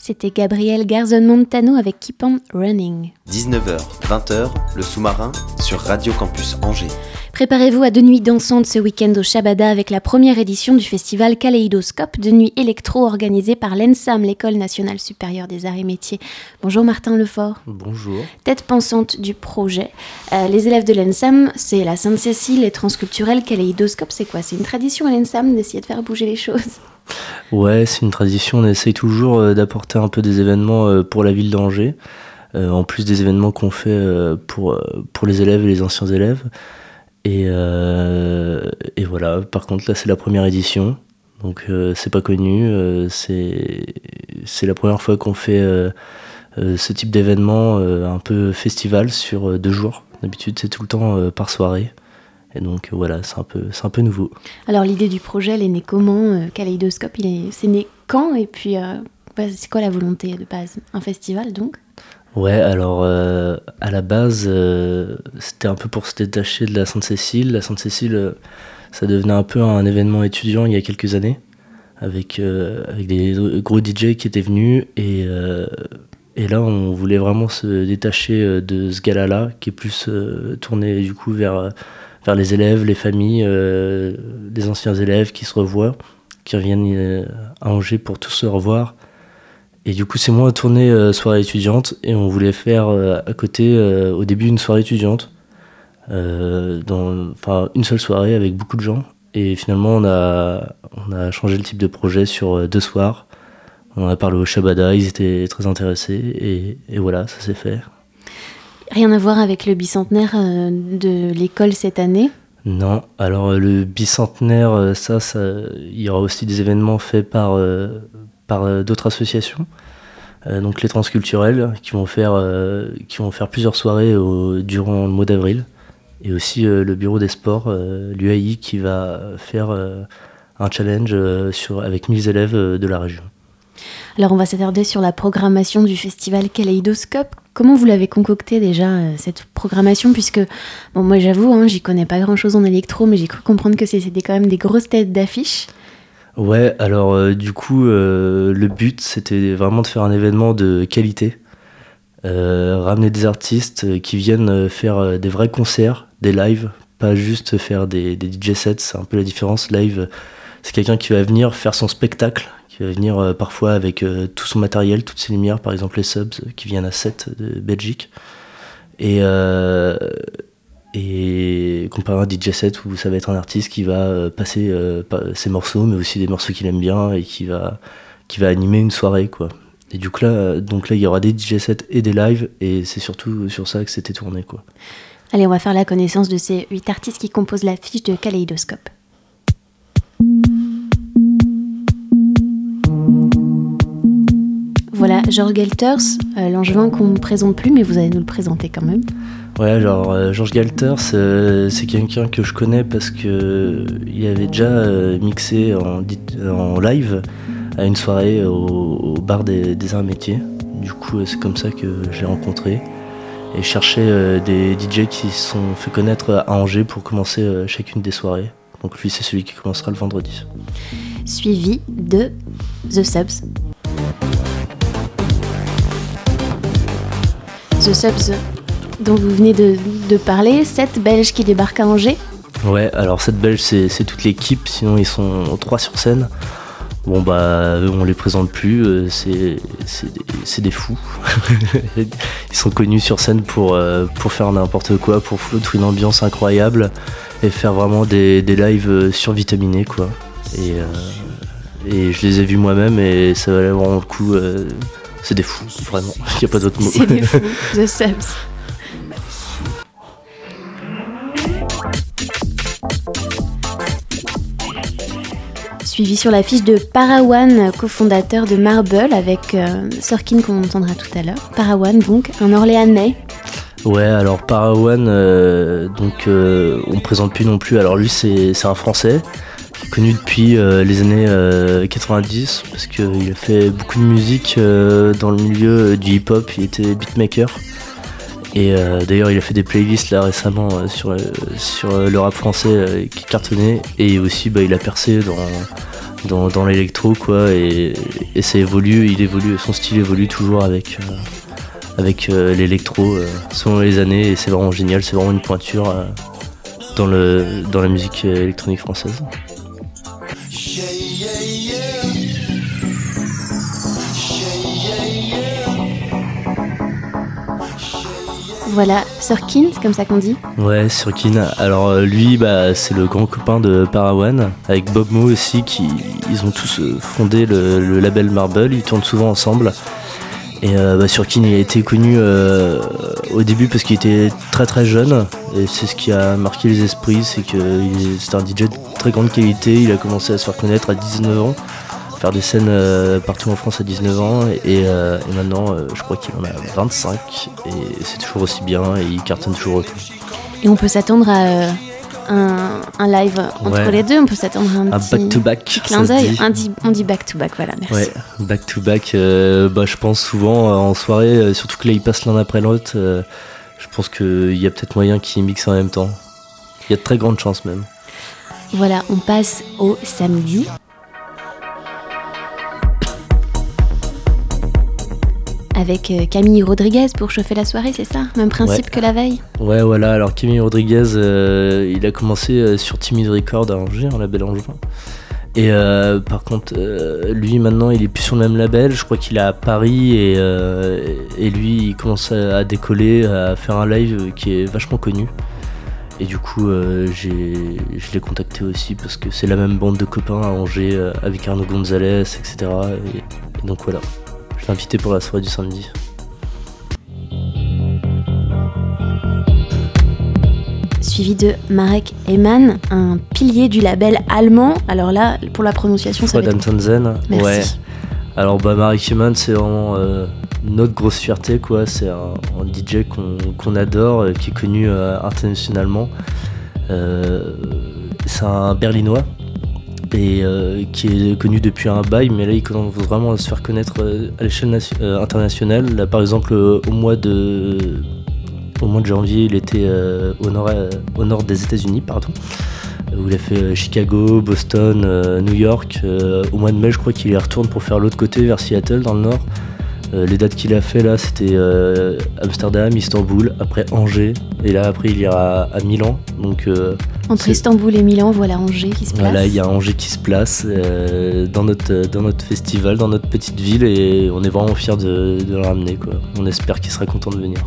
C'était Gabriel Garzon-Montano avec Keep on Running. dix-neuf heures, vingt heures, le sous-marin sur Radio Campus Angers. Préparez-vous à deux nuits dansantes ce week-end au Shabada avec la première édition du festival Kaléidoscope, de nuit électro organisée par l'E N S A M, l'École nationale supérieure des arts et métiers. Bonjour Martin Lefort. Bonjour. Tête pensante du projet. Euh, les élèves de l'E N S A M, c'est la Sainte-Cécile et transculturelle Kaléidoscope. C'est quoi ? C'est une tradition à l'E N S A M d'essayer de faire bouger les choses ? Ouais, c'est une tradition. On essaye toujours euh, d'apporter un peu des événements euh, pour la ville d'Angers, euh, en plus des événements qu'on fait euh, pour, euh, pour les élèves et les anciens élèves. Et, euh, et voilà, par contre là c'est la première édition, donc euh, c'est pas connu, euh, c'est, c'est la première fois qu'on fait euh, euh, ce type d'événement euh, un peu festival sur euh, deux jours. D'habitude c'est tout le temps euh, par soirée, et donc euh, voilà, c'est un peu, c'est un peu nouveau. Alors l'idée du projet, elle est née comment ? euh, Kaléidoscope, il est, c'est né quand ? Et puis euh, bah, c'est quoi la volonté de base ? Un festival donc ? Ouais, alors euh, à la base, euh, c'était un peu pour se détacher de la Sainte-Cécile. La Sainte-Cécile, euh, ça devenait un peu un événement étudiant il y a quelques années, avec, euh, avec des gros D J qui étaient venus. Et, euh, et là, on voulait vraiment se détacher de ce gala-là, qui est plus euh, tourné du coup vers, vers les élèves, les familles, euh, les anciens élèves qui se revoient, qui reviennent euh, à Angers pour tous se revoir. Et du coup, c'est moins tourné euh, soirée étudiante, et on voulait faire euh, à côté, euh, au début, une soirée étudiante, euh, dans, enfin une seule soirée avec beaucoup de gens. Et finalement, on a, on a changé le type de projet sur euh, deux soirs. On a parlé au Shabada, ils étaient très intéressés, et, et voilà, ça s'est fait. Rien à voir avec le bicentenaire euh, de l'école cette année ? Non, alors euh, le bicentenaire, euh, ça, ça, il y aura aussi des événements faits par... Euh, par d'autres associations, euh, donc les transculturels, qui vont faire, euh, qui vont faire plusieurs soirées au, durant le mois d'avril, et aussi euh, le bureau des sports, euh, l'U A I, qui va faire euh, un challenge euh, sur, avec mille élèves euh, de la région. Alors on va s'attarder sur la programmation du festival Kaléidoscope. Comment vous l'avez concocté déjà, euh, cette programmation, puisque, bon, moi j'avoue, hein, j'y connais pas grand-chose en électro, mais j'ai cru comprendre que c'était quand même des grosses têtes d'affiche. Ouais, alors euh, du coup, euh, le but, c'était vraiment de faire un événement de qualité. Euh, ramener des artistes qui viennent faire des vrais concerts, des lives, pas juste faire des, des D J sets, c'est un peu la différence. Live, c'est quelqu'un qui va venir faire son spectacle, qui va venir euh, parfois avec euh, tout son matériel, toutes ses lumières, par exemple les subs qui viennent à Sète de Belgique. Et... Euh, Et comparé à un D J set où ça va être un artiste qui va euh, passer euh, ses morceaux, mais aussi des morceaux qu'il aime bien, et qui va, qui va animer une soirée, quoi. Et du coup là, donc là, il y aura des D J sets et des lives, et c'est surtout sur ça que c'était tourné, quoi. Allez, on va faire la connaissance de ces huit artistes qui composent l'affiche de Kaléidoscope. Voilà, Georges Gelters, euh, l'angevin qu'on ne présente plus, mais vous allez nous le présenter quand même. Ouais, alors euh, Georges Gelters, euh, c'est quelqu'un que je connais parce que euh, il avait déjà euh, mixé en, en live à une soirée au, au bar des, des arts et métiers. Du coup, euh, c'est comme ça que je l'ai rencontré. Et je cherchais euh, des D J qui se sont fait connaître à Angers pour commencer euh, chacune des soirées. Donc lui, c'est celui qui commencera le vendredi. Suivi de The Subs. The Subs, dont vous venez de, de parler, sept Belges qui débarquent à Angers. Ouais, alors sept Belges, c'est, c'est toute l'équipe, sinon ils sont trois sur scène. Bon bah, eux, on les présente plus, c'est, c'est, des, c'est des fous. Ils sont connus sur scène pour, pour faire n'importe quoi, pour foutre une ambiance incroyable et faire vraiment des, des lives survitaminés, quoi. Et, euh, et je les ai vus moi-même et ça valait vraiment le coup. Euh, c'est des fous, vraiment, il n'y a pas d'autre mot. C'est des fous, The Subs. Suivi sur l'affiche de Parawan, cofondateur de Marble, avec euh, Sorkin qu'on entendra tout à l'heure. Parawan, donc, un Orléanais. Ouais, alors Parawan, euh, donc euh, on ne présente plus non plus. Alors lui, c'est, c'est un Français, connu depuis euh, les années euh, quatre-vingt-dix, parce qu'il a fait beaucoup de musique euh, dans le milieu du hip-hop, il était beatmaker. Et euh, d'ailleurs, il a fait des playlists là récemment euh, sur, euh, sur le rap français euh, qui cartonnait. Et aussi, bah, il a percé dans, dans, dans l'électro quoi, et, et ça évolue, il évolue, son style évolue toujours avec, euh, avec euh, l'électro euh, selon les années, et c'est vraiment génial, c'est vraiment une pointure euh, dans, le, dans la musique électronique française. Voilà, Surkin, c'est comme ça qu'on dit. Ouais, Surkin. Alors euh, lui, bah, c'est le grand copain de Parawan, avec Bob Mo aussi, qui ils ont tous euh, fondé le, le label Marble. Ils tournent souvent ensemble. Et euh, bah, Surkin, il a été connu euh, au début parce qu'il était très très jeune, et c'est ce qui a marqué les esprits, c'est que il, c'était un D J de très grande qualité. Il a commencé à se faire connaître à dix-neuf ans. Faire des scènes euh, partout en France à dix-neuf ans et, euh, et maintenant euh, je crois qu'il en a vingt-cinq et c'est toujours aussi bien et il cartonne toujours autant. Et on peut s'attendre à euh, un, un live entre ouais. les deux, on peut s'attendre à un, un petit, back-to-back, petit clin d'œil. Un di- on dit back-to-back, voilà, merci. Ouais, back-to-back, euh, bah, je pense souvent euh, en soirée, euh, surtout que là ils passent l'un après l'autre, euh, je pense qu'il y a peut-être moyen qu'ils mixent en même temps. Il y a de très grandes chances même. Voilà, on passe au samedi. Avec Camille Rodriguez pour chauffer la soirée, c'est ça ? Même principe ouais. que la veille ? Ouais, voilà. Alors Camille Rodriguez, euh, il a commencé euh, sur Timid Record à Angers, un label angevin. Et euh, par contre, euh, lui maintenant, il est plus sur le même label. Je crois qu'il est à Paris et, euh, et lui, il commence à, à décoller, à faire un live qui est vachement connu. Et du coup, euh, j'ai, je l'ai contacté aussi parce que c'est la même bande de copains à Angers euh, avec Arnaud Gonzalez, et cetera. Et, et donc voilà. Je l'ai invité pour la soirée du samedi. Suivi de Marek Eman, un pilier du label allemand. Alors là, pour la prononciation, ça va être... Tanzen. Merci. Ouais. Alors bah, Marek Eman, c'est vraiment euh, notre grosse fierté, quoi. C'est un, un D J qu'on, qu'on adore, euh, qui est connu euh, internationalement. Euh, c'est un Berlinois. Et euh, qui est connu depuis un bail, mais là il commence vraiment à se faire connaître euh, à l'échelle nation- euh, internationale. Là par exemple euh, au mois de au mois de janvier, il était euh, au nord euh, au nord des États-Unis, pardon, où il a fait euh, Chicago, Boston, euh, New York. Euh, au mois de mai, je crois qu'il y retourne pour faire l'autre côté vers Seattle dans le nord. Euh, les dates qu'il a fait là, c'était euh, Amsterdam, Istanbul, après Angers, et là après il ira à, à Milan. Donc euh, entre Istanbul et Milan, voilà Angers qui se place. Voilà, il y a Angers qui se place euh, dans notre dans notre festival, dans notre petite ville, et on est vraiment fiers de, de le ramener, quoi. On espère qu'il sera content de venir.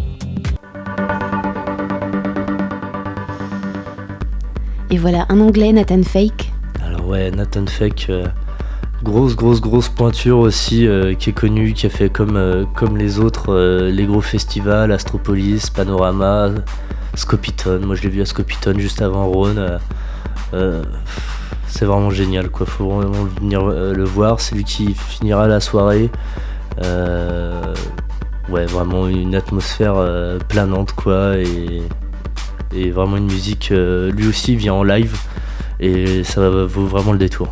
Et voilà, un Anglais, Nathan Fake. Alors ouais, Nathan Fake. Euh, Grosse, grosse, grosse pointure aussi, euh, qui est connue, qui a fait comme, euh, comme les autres, euh, les gros festivals, Astropolis, Panorama, Scopiton. Moi je l'ai vu à Scopiton juste avant Rhône. Euh, euh, c'est vraiment génial, quoi. Faut vraiment venir euh, le voir. C'est lui qui finira la soirée. Euh, ouais, vraiment une atmosphère euh, planante, quoi. Et, et vraiment une musique. Euh, lui aussi vient en live et ça vaut vraiment le détour.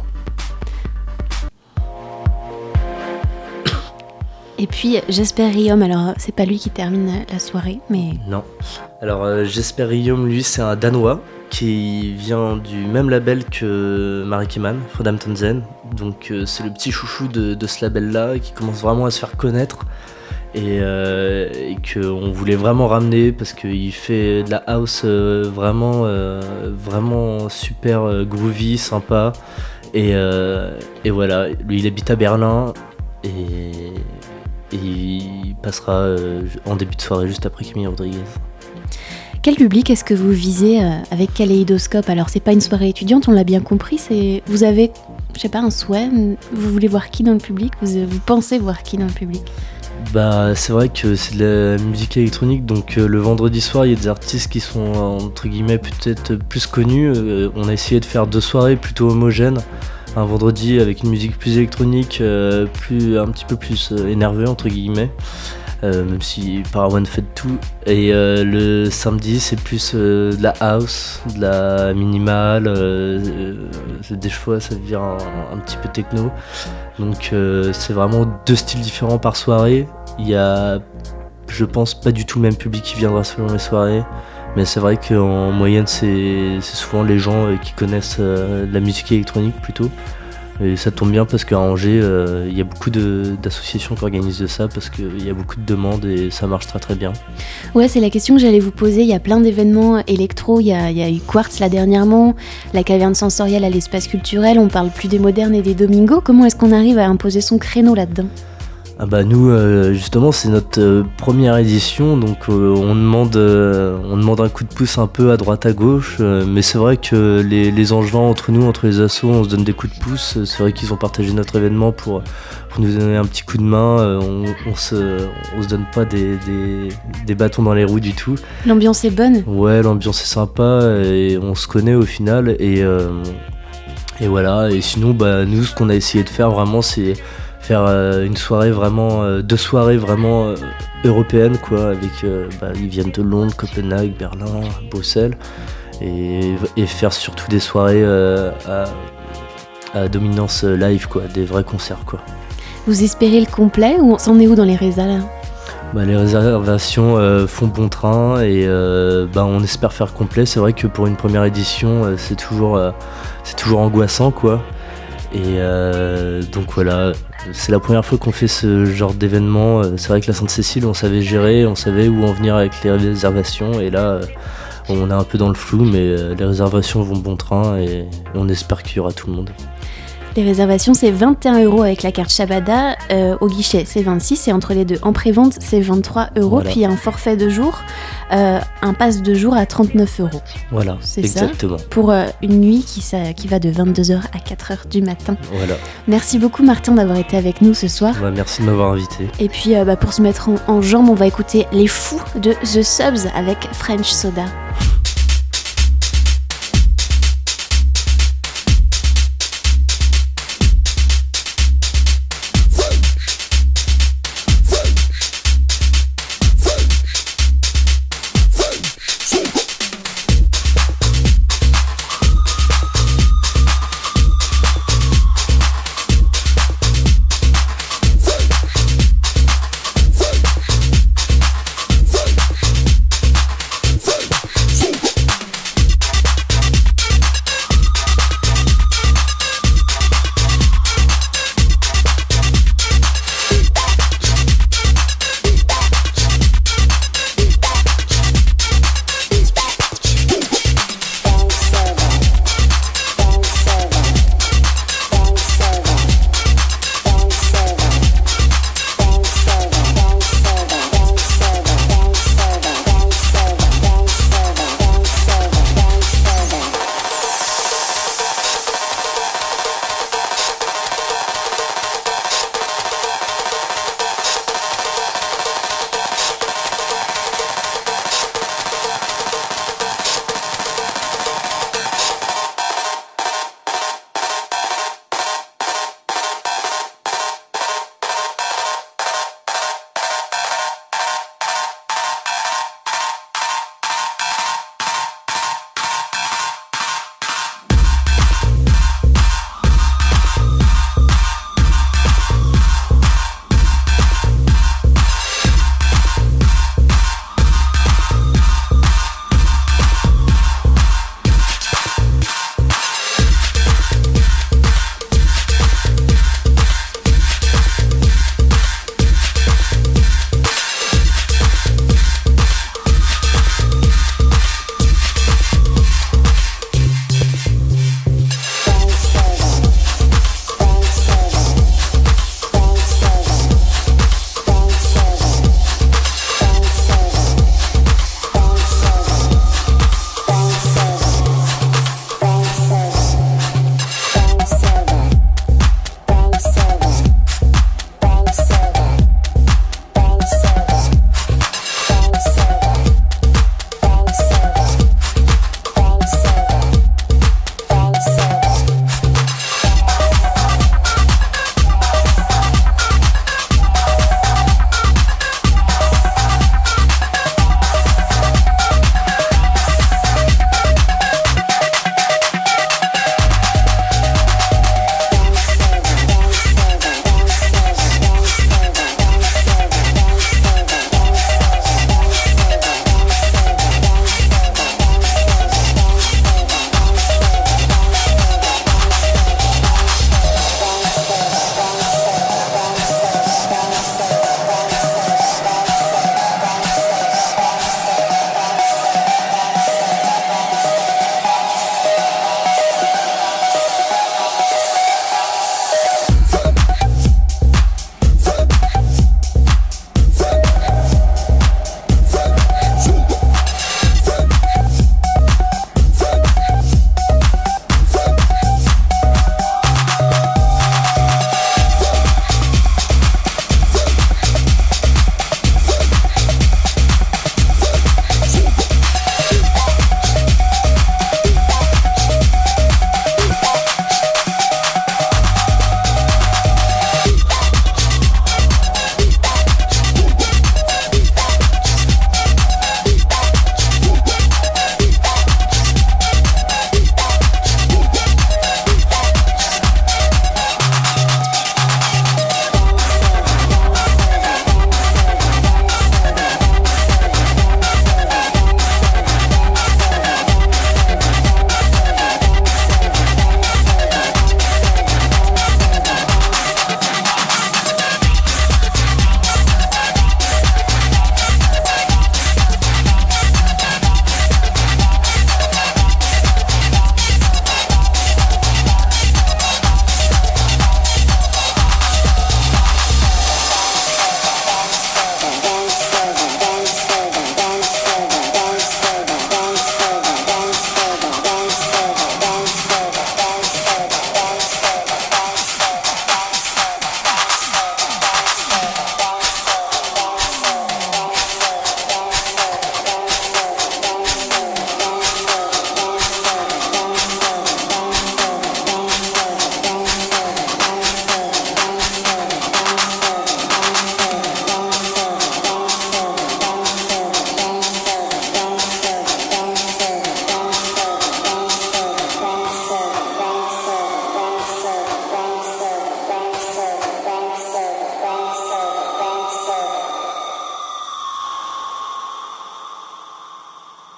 Et puis Jesperium, alors c'est pas lui qui termine la soirée, mais... Non. Alors euh, Jesperium, lui, c'est un Danois qui vient du même label que Marek Eman, Frodam Tanzen. Donc euh, c'est le petit chouchou de, de ce label-là qui commence vraiment à se faire connaître et, euh, et qu'on voulait vraiment ramener parce qu'il fait de la house euh, vraiment, euh, vraiment super euh, groovy, sympa. Et, euh, et voilà, lui il habite à Berlin et... Et il passera euh, en début de soirée juste après Camille Rodriguez. Quel public est-ce que vous visez euh, avec Kaléidoscope ? Alors c'est pas une soirée étudiante, on l'a bien compris, c'est... Vous avez, je sais pas, un souhait ? Vous voulez voir qui dans le public ? vous, vous pensez voir qui dans le public ? Bah c'est vrai que c'est de la musique électronique, donc euh, le vendredi soir il y a des artistes qui sont entre guillemets peut-être plus connus. Euh, on a essayé de faire deux soirées plutôt homogènes. Un vendredi avec une musique plus électronique, euh, plus, un petit peu plus euh, énervée entre guillemets, euh, même si Parawan fait de tout. Et euh, le samedi c'est plus euh, de la house, de la minimale, euh, euh, des fois ça devient un, un petit peu techno. Donc euh, c'est vraiment deux styles différents par soirée. Il y a, je pense, pas du tout le même public qui viendra selon les soirées. Mais c'est vrai qu'en moyenne, c'est, c'est souvent les gens euh, qui connaissent euh, la musique électronique plutôt. Et ça tombe bien parce qu'à Angers, il euh, y a beaucoup de, d'associations qui organisent de ça parce qu'il y a beaucoup de demandes et ça marche très très bien. Ouais, c'est la question que j'allais vous poser. Il y a plein d'événements électro. Il y a, il y a eu Quartz là dernièrement, la caverne sensorielle à l'espace culturel. On parle plus des modernes et des domingos. Comment est-ce qu'on arrive à imposer son créneau là-dedans ? Ah bah nous euh, justement c'est notre euh, première édition donc euh, on demande euh, on demande un coup de pouce un peu à droite à gauche euh, mais c'est vrai que les, les Angevins entre nous, entre les assos, on se donne des coups de pouce. C'est vrai qu'ils ont partagé notre événement pour, pour nous donner un petit coup de main. euh, on, on, se, on se donne pas des, des, des bâtons dans les roues du tout. L'ambiance est bonne ? Ouais, l'ambiance est sympa et on se connaît au final et, euh, et voilà. Et sinon bah nous ce qu'on a essayé de faire vraiment c'est faire euh, une soirée vraiment, euh, deux soirées vraiment euh, européennes quoi, avec, euh, bah, ils viennent de Londres, Copenhague, Berlin, Bruxelles, et, et faire surtout des soirées euh, à, à dominance live quoi, des vrais concerts quoi. Vous espérez le complet ou on s'en est où dans les résas là ? Bah, les réservations euh, font bon train et euh, bah, on espère faire complet. C'est vrai que pour une première édition euh, c'est toujours, euh, c'est toujours angoissant quoi. Et euh, donc voilà, c'est la première fois qu'on fait ce genre d'événement. C'est vrai que la Sainte-Cécile, on savait gérer, on savait où en venir avec les réservations. Et là, on est un peu dans le flou, mais les réservations vont bon train et on espère qu'il y aura tout le monde. Les réservations, c'est vingt et un euros avec la carte Shabada. Euh, au guichet, c'est vingt-six. Et entre les deux, en prévente, c'est vingt-trois euros. Voilà. Puis un forfait de jour, euh, un pass de jour à trente-neuf euros. Voilà, c'est exactement. Ça, pour euh, une nuit qui, ça, qui va de vingt-deux heures à quatre heures du matin. Voilà. Merci beaucoup, Martin, d'avoir été avec nous ce soir. Bah, merci de m'avoir invité. Et puis, euh, bah, pour se mettre en, en jambes, on va écouter Les Fous de The Subs avec French Soda.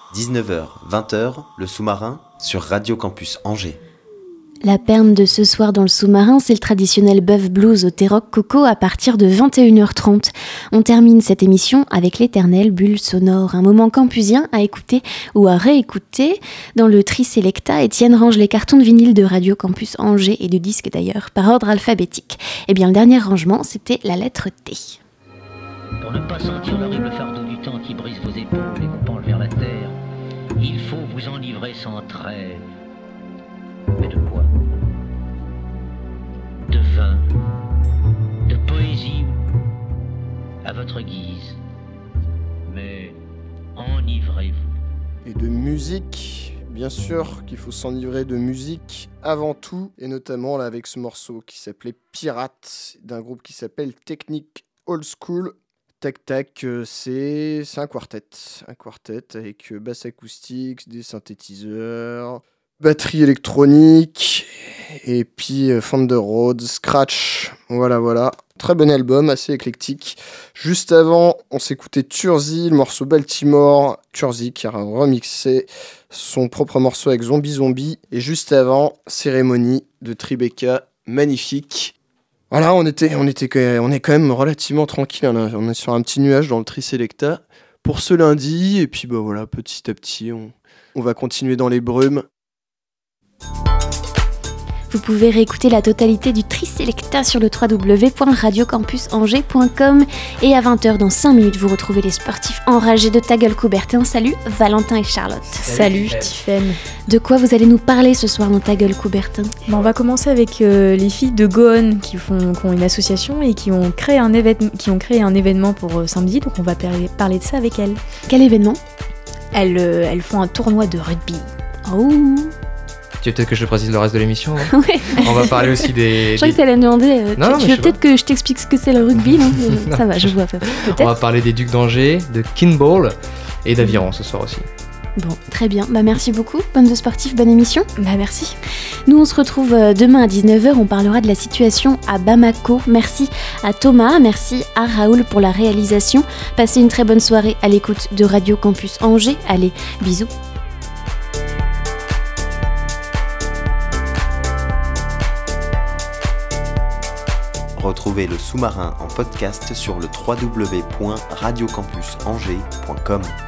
dix-neuf heures vingt heures, le sous-marin sur Radio Campus Angers. La perme de ce soir dans le sous-marin, c'est le traditionnel bœuf blues au thé rock coco à partir de vingt et une heures trente. On termine cette émission avec l'éternelle bulle sonore, un moment campusien à écouter ou à réécouter. Dans le Tri Selecta, Étienne range les cartons de vinyle de Radio Campus Angers et de disques d'ailleurs, par ordre alphabétique. Et bien le dernier rangement, c'était la lettre T. Pour ne pas sentir l'horrible fardeau du temps qui brise vos épaules et vous penche vers la terre, il faut vous enivrer sans trêve. Mais de quoi? De vin, de poésie, à votre guise. Mais enivrez-vous. Et de musique, bien sûr qu'il faut s'enivrer de musique avant tout, et notamment là avec ce morceau qui s'appelait Pirate, d'un groupe qui s'appelle Technique Old School. Tac Tac, euh, c'est, c'est un quartet, un quartet avec euh, basse acoustique, des synthétiseurs, batterie électronique, et puis euh, Fender Rhodes, Scratch, voilà voilà. Très bon album, assez éclectique. Juste avant, on s'écoutait Turzy, le morceau Baltimore, Turzy qui a remixé son propre morceau avec Zombie Zombie, et juste avant, Cérémonie de Tribeca, magnifique. Voilà, on était, on était, on est quand même relativement tranquille. On est sur un petit nuage dans le Tri Selecta pour ce lundi, et puis bah voilà, petit à petit, on, on va continuer dans les brumes. Vous pouvez réécouter la totalité du Tri Selecta sur le w w w point radio campus angers point com et à vingt heures dans cinq minutes, vous retrouvez les sportifs enragés de Ta Gueule Coubertin. Salut Valentin et Charlotte. Salut, Salut Tiffaine. De quoi vous allez nous parler ce soir dans Ta Gueule Coubertin? Ben, on va commencer avec euh, les filles de Gohan qui, font, qui ont une association et qui ont créé un, évén- qui ont créé un événement pour euh, samedi, donc on va par- parler de ça avec elles. Quel événement? elles, euh, elles font un tournoi de rugby. Oh. Tu veux peut-être que je précise le reste de l'émission, hein? Ouais. On va parler aussi des... Je crois des... que t'allais me demander, euh, non, tu, non, tu veux peut-être pas. Que je t'explique ce que c'est le rugby, non? non. Ça va, je vois. Peut-être. On va parler des Ducs d'Angers, de Kinball et d'aviron ce soir aussi. Bon, très bien. Bah, merci beaucoup. Bonne de sportif, bonne émission. Bah, merci. Nous, on se retrouve demain à dix-neuf heures. On parlera de la situation à Bamako. Merci à Thomas, merci à Raoul pour la réalisation. Passez une très bonne soirée à l'écoute de Radio Campus Angers. Allez, bisous. Retrouvez le sous-marin en podcast sur le w w w point radio campus angers point com.